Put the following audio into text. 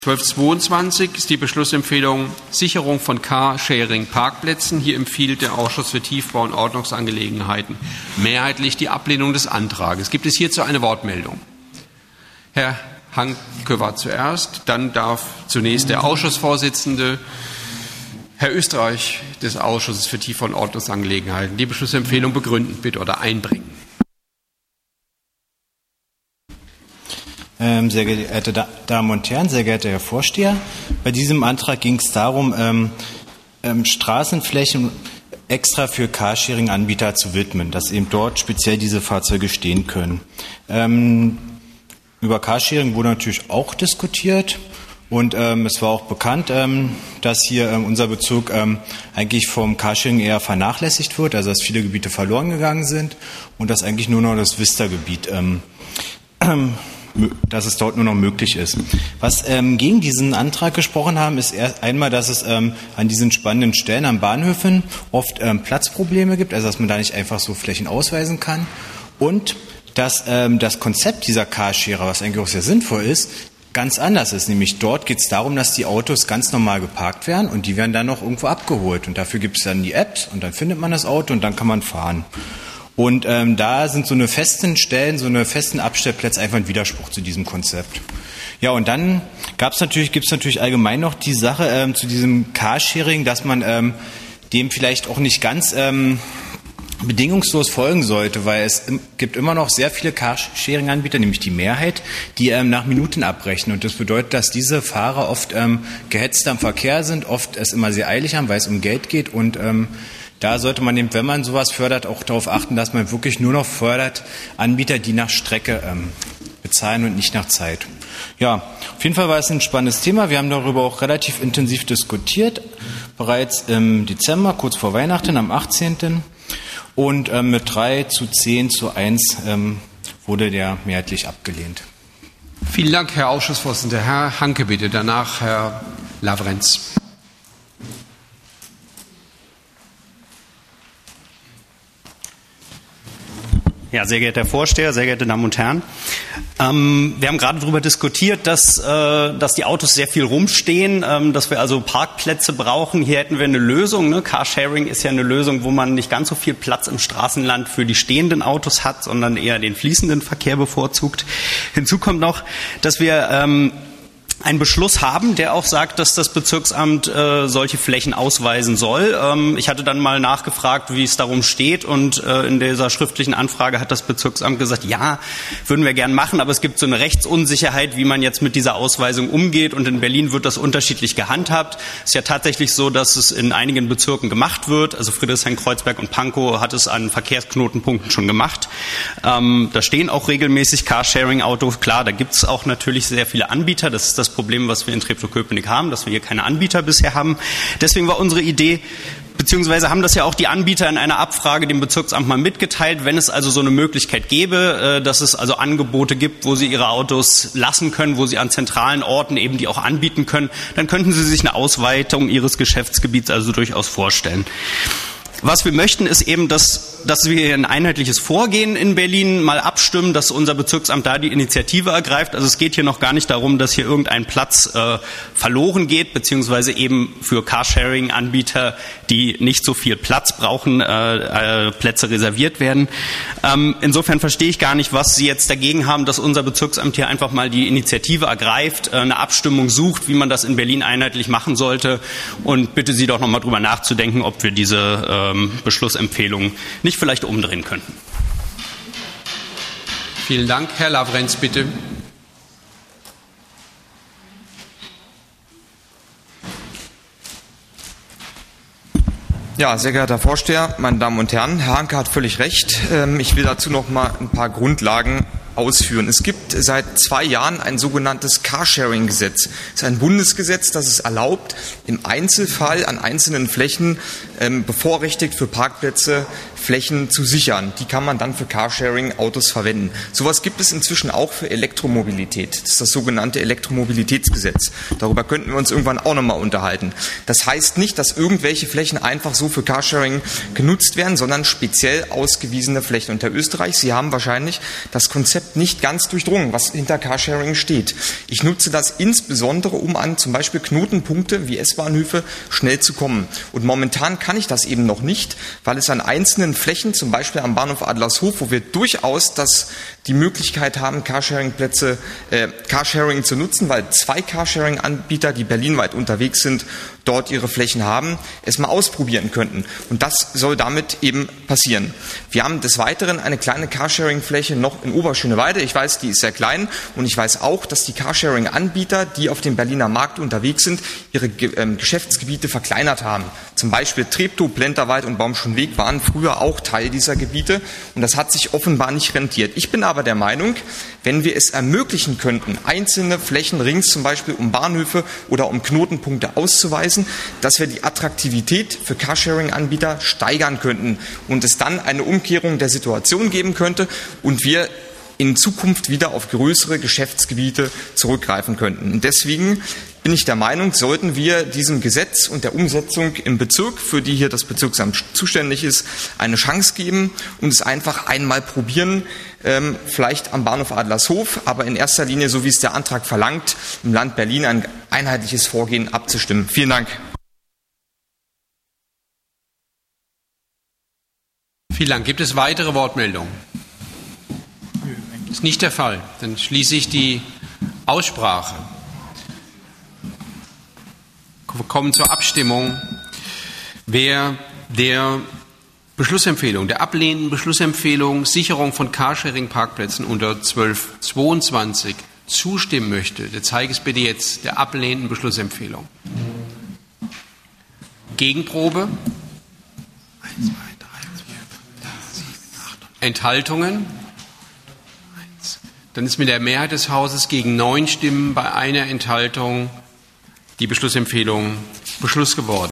1222 ist die Beschlussempfehlung Sicherung von Carsharing-Parkplätzen. Hier empfiehlt der Ausschuss für Tiefbau- und Ordnungsangelegenheiten mehrheitlich die Ablehnung des Antrages. Gibt es hierzu eine Wortmeldung? Herr Hanke war zuerst, dann darf zunächst der Ausschussvorsitzende, Herr Österreich des Ausschusses für Tiefbau- und Ordnungsangelegenheiten, die Beschlussempfehlung begründen, bitte, oder einbringen. Sehr geehrte Damen und Herren, sehr geehrter Herr Vorsteher, bei diesem Antrag ging es darum, Straßenflächen extra für Carsharing-Anbieter zu widmen, dass eben dort speziell diese Fahrzeuge stehen können. Über Carsharing wurde natürlich auch diskutiert und es war auch bekannt, dass hier unser Bezirk eigentlich vom Carsharing eher vernachlässigt wird, also dass viele Gebiete verloren gegangen sind und dass eigentlich nur noch das Vista-Gebiet dass es dort nur noch möglich ist. Was gegen diesen Antrag gesprochen haben, ist erst einmal, dass es an diesen spannenden Stellen an Bahnhöfen oft Platzprobleme gibt, also dass man da nicht einfach so Flächen ausweisen kann und dass das Konzept dieser Carsharer, was eigentlich auch sehr sinnvoll ist, ganz anders ist. Nämlich dort geht es darum, dass die Autos ganz normal geparkt werden und die werden dann noch irgendwo abgeholt und dafür gibt es dann die Apps und dann findet man das Auto und dann kann man fahren. Und da sind so eine festen Stellen, so eine festen Abstellplätze einfach ein Widerspruch zu diesem Konzept. Ja, und dann gibt's natürlich allgemein noch die Sache zu diesem Carsharing, dass man dem vielleicht auch nicht ganz bedingungslos folgen sollte, weil es gibt immer noch sehr viele Carsharing-Anbieter, nämlich die Mehrheit, die nach Minuten abrechnen. Und das bedeutet, dass diese Fahrer oft gehetzt am Verkehr sind, oft es immer sehr eilig haben, weil es um Geld geht und da sollte man eben, wenn man sowas fördert, auch darauf achten, dass man wirklich nur noch fördert Anbieter, die nach Strecke bezahlen und nicht nach Zeit. Ja, auf jeden Fall war es ein spannendes Thema. Wir haben darüber auch relativ intensiv diskutiert, bereits im Dezember, kurz vor Weihnachten, am 18. Und mit 3:10:1 wurde der mehrheitlich abgelehnt. Vielen Dank, Herr Ausschussvorsitzender. Herr Hanke, bitte. Danach Herr Lavrenz. Ja, sehr geehrter Herr Vorsteher, sehr geehrte Damen und Herren. Wir haben gerade darüber diskutiert, dass die Autos sehr viel rumstehen, dass wir also Parkplätze brauchen. Hier hätten wir eine Lösung. Ne? Carsharing ist ja eine Lösung, wo man nicht ganz so viel Platz im Straßenland für die stehenden Autos hat, sondern eher den fließenden Verkehr bevorzugt. Hinzu kommt noch, dass wir einen Beschluss haben, der auch sagt, dass das Bezirksamt solche Flächen ausweisen soll. Ich hatte dann mal nachgefragt, wie es darum steht und in dieser schriftlichen Anfrage hat das Bezirksamt gesagt, ja, würden wir gern machen, aber es gibt so eine Rechtsunsicherheit, wie man jetzt mit dieser Ausweisung umgeht und in Berlin wird das unterschiedlich gehandhabt. Es ist ja tatsächlich so, dass es in einigen Bezirken gemacht wird, also Friedrichshain, Kreuzberg und Pankow hat es an Verkehrsknotenpunkten schon gemacht. Da stehen auch regelmäßig Carsharing-Autos, klar, da gibt es auch natürlich sehr viele Anbieter, das ist das Problem, was wir in Treptow-Köpenick haben, dass wir hier keine Anbieter bisher haben. Deswegen war unsere Idee, beziehungsweise haben das ja auch die Anbieter in einer Abfrage dem Bezirksamt mal mitgeteilt, wenn es also so eine Möglichkeit gäbe, dass es also Angebote gibt, wo sie ihre Autos lassen können, wo sie an zentralen Orten eben die auch anbieten können, dann könnten sie sich eine Ausweitung ihres Geschäftsgebiets also durchaus vorstellen. Was wir möchten, ist eben, dass wir ein einheitliches Vorgehen in Berlin mal abstimmen, dass unser Bezirksamt da die Initiative ergreift. Also es geht hier noch gar nicht darum, dass hier irgendein Platz verloren geht, beziehungsweise eben für Carsharing-Anbieter, die nicht so viel Platz brauchen, Plätze reserviert werden. Insofern verstehe ich gar nicht, was Sie jetzt dagegen haben, dass unser Bezirksamt hier einfach mal die Initiative ergreift, eine Abstimmung sucht, wie man das in Berlin einheitlich machen sollte und bitte Sie doch noch mal drüber nachzudenken, ob wir diese Beschlussempfehlung nicht vielleicht umdrehen könnten. Vielen Dank. Herr Lavrenz, bitte. Ja, sehr geehrter Herr Vorsteher, meine Damen und Herren, Herr Hanke hat völlig recht. Ich will dazu noch mal ein paar Grundlagen ausführen. Es gibt seit 2 Jahren ein sogenanntes Carsharing-Gesetz. Es ist ein Bundesgesetz, das es erlaubt, im Einzelfall an einzelnen Flächen bevorrechtigt für Parkplätze Flächen zu sichern. Die kann man dann für Carsharing-Autos verwenden. Sowas gibt es inzwischen auch für Elektromobilität. Das ist das sogenannte Elektromobilitätsgesetz. Darüber könnten wir uns irgendwann auch nochmal unterhalten. Das heißt nicht, dass irgendwelche Flächen einfach so für Carsharing genutzt werden, sondern speziell ausgewiesene Flächen. Und Herr Österreich, Sie haben wahrscheinlich das Konzept nicht ganz durchdrungen, was hinter Carsharing steht. Ich nutze das insbesondere, um an zum Beispiel Knotenpunkte wie S-Bahnhöfe schnell zu kommen. Und momentan kann ich das eben noch nicht, weil es an einzelnen Flächen, zum Beispiel am Bahnhof Adlershof, wo wir durchaus die Möglichkeit haben, Carsharing zu nutzen, weil 2 Carsharing-Anbieter, die berlinweit unterwegs sind, dort ihre Flächen haben, es mal ausprobieren könnten. Und das soll damit eben passieren. Wir haben des Weiteren eine kleine Carsharing-Fläche noch in Oberschöneweide. Ich weiß, die ist sehr klein und ich weiß auch, dass die Carsharing-Anbieter, die auf dem Berliner Markt unterwegs sind, ihre Geschäftsgebiete verkleinert haben. Zum Beispiel Treptow, Plenterwald und Baumschonweg waren früher auch Teil dieser Gebiete und das hat sich offenbar nicht rentiert. Ich bin aber der Meinung, wenn wir es ermöglichen könnten, einzelne Flächen rings zum Beispiel um Bahnhöfe oder um Knotenpunkte auszuweisen, dass wir die Attraktivität für Carsharing-Anbieter steigern könnten und es dann eine Umkehrung der Situation geben könnte und wir in Zukunft wieder auf größere Geschäftsgebiete zurückgreifen könnten. Und deswegen bin ich der Meinung, sollten wir diesem Gesetz und der Umsetzung im Bezirk, für die hier das Bezirksamt zuständig ist, eine Chance geben und es einfach einmal probieren, vielleicht am Bahnhof Adlershof, aber in erster Linie, so wie es der Antrag verlangt, im Land Berlin ein einheitliches Vorgehen abzustimmen. Vielen Dank. Vielen Dank. Gibt es weitere Wortmeldungen? Das ist nicht der Fall. Dann schließe ich die Aussprache. Wir kommen zur Abstimmung. Wer der Beschlussempfehlung, der ablehnenden Beschlussempfehlung Sicherung von Carsharing-Parkplätzen unter 1222 zustimmen möchte, der zeige es bitte jetzt der ablehnenden Beschlussempfehlung. Gegenprobe? 1, 2, 3, 4, 5, 6, 7, 8. Enthaltungen? Dann ist mit der Mehrheit des Hauses gegen 9 Stimmen bei einer Enthaltung die Beschlussempfehlung Beschluss geworden.